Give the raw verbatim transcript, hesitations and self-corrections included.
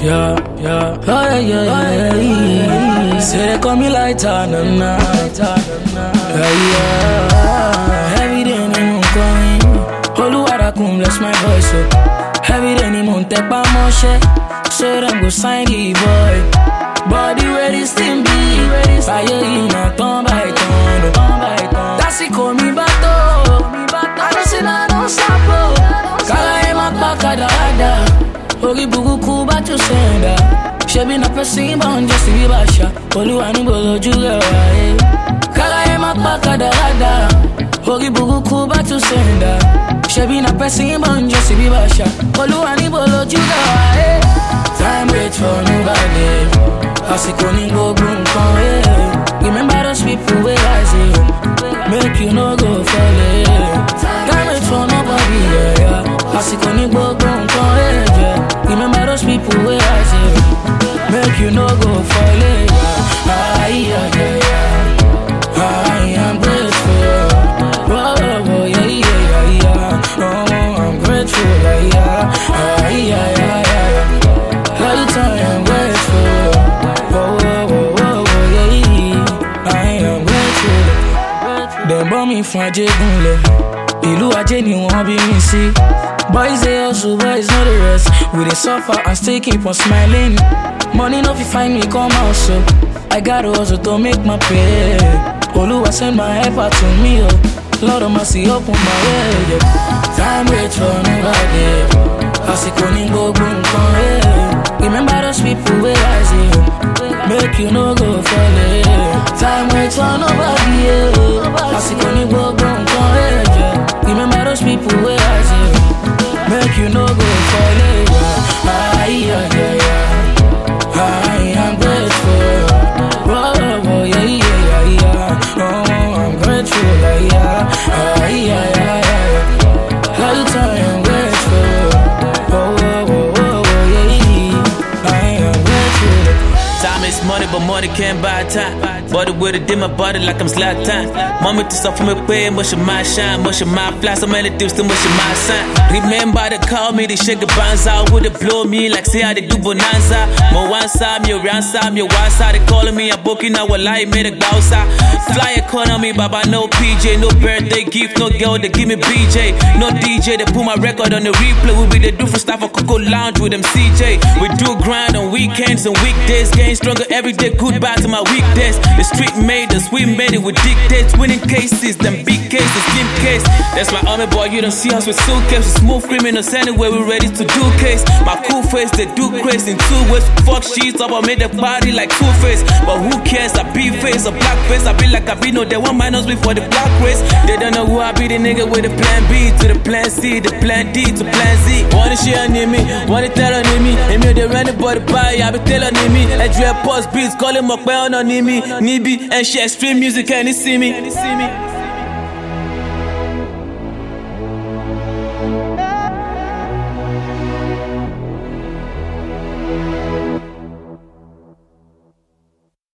yeah, yeah, oh yeah, yeah, yeah, yeah. Say they call me lighter, na na, yeah, yeah. Every day I'm going, Oluwadakun bless my voice, so every day I'm on tap on my shit, so them go sign the boy. Body where this thing be, fire in a ton by ton, that's it, call me bato. I don't say I don't stop, Kala ema pakada ada. Ogi bugu kuba to senda. Shebi na pressing bound just to be basha. Oluwa ni bolo juga wae. Kala ema pakada ada. Ogi bugu kuba to senda. Shebi na pressing bound just to be basha. Oluwa ni bolo juga wae. Time wait for nobody. Asiko ni go gun kon eh. Remember those people where I see. Make you no go fall eh. Time wait for nobody yeah yeah. Asiko ni go gun kon eh yeah. Remember those people where I see. Make you no go fall eh yeah. Ah yeah yeah yeah. I am grateful. Oh oh yeah yeah yeah yeah. Oh I'm grateful yeah yeah. Ah yeah yeah yeah. Love you I am grateful. Oh oh oh oh yeah yeah. I am grateful. Dem born me from Ajegunle. Ìlú Ajé ni wọ́n bí mi sí. Boys they hustle, boys know the rest. We dey suffer and still keep on smiling. Money no fit find me come out so I gotta hustle to make my pay. Oluwa send my helper to me oh. Lord of mercy open my way yeah. Time wait for nobody. Asiko ni gbogbo nǹkan eh. Remember those people where I see. Make you no go fall eh. Time wait for nobody yeah. Asiko ni gbogbo nǹkan eh yeah. Remember those people where I see. Make you no go fall eh yeah. Ah yeah yeah yeah. I am grateful. Oh oh yeah yeah yeah yeah. Oh I'm grateful yeah yeah. Ah yeah yeah yeah. All the time grateful. Oh oh oh oh yeah yeah. I am grateful. Time is money, but money can't buy time. Body with it in my body like I'm Zlatan. Mommy to suffer me pay, much of my shine, much of my fly, so many tips to much of my sign. Remember they call me, they shake the bands out, would they blow me like say how they do bonanza. My one side, me around side, me one side, they calling me, I'm booking out while I made a gausa. Fly economy, baba, no P J, no birthday gift, no girl, they give me B J. No D J, they put my record on the replay, we be the different stuff for Coco Lounge with them C J. We do grind on weekends and weekdays, getting stronger every day, goodbye to my weekdays. The street made us, we made it with dictates, winning cases, them big cases, slim case. That's my army boy, you don't see us with suitcases, smooth criminals anyway, we ready to do case. My cool face, they do crazy in two ways. Fuck sheets up, I made the body like two face. But who cares? I be face, a black face, I be like I be no, they want minus me for the black race. They don't know who I be, the nigga with the plan B to the plan C, the plan D to plan Z. Wanna share near me, wanna tell on me, and me they run the body by, I be telling me. Edge post beats, call him up, on me, Nibi, and she extreme music, and he see me.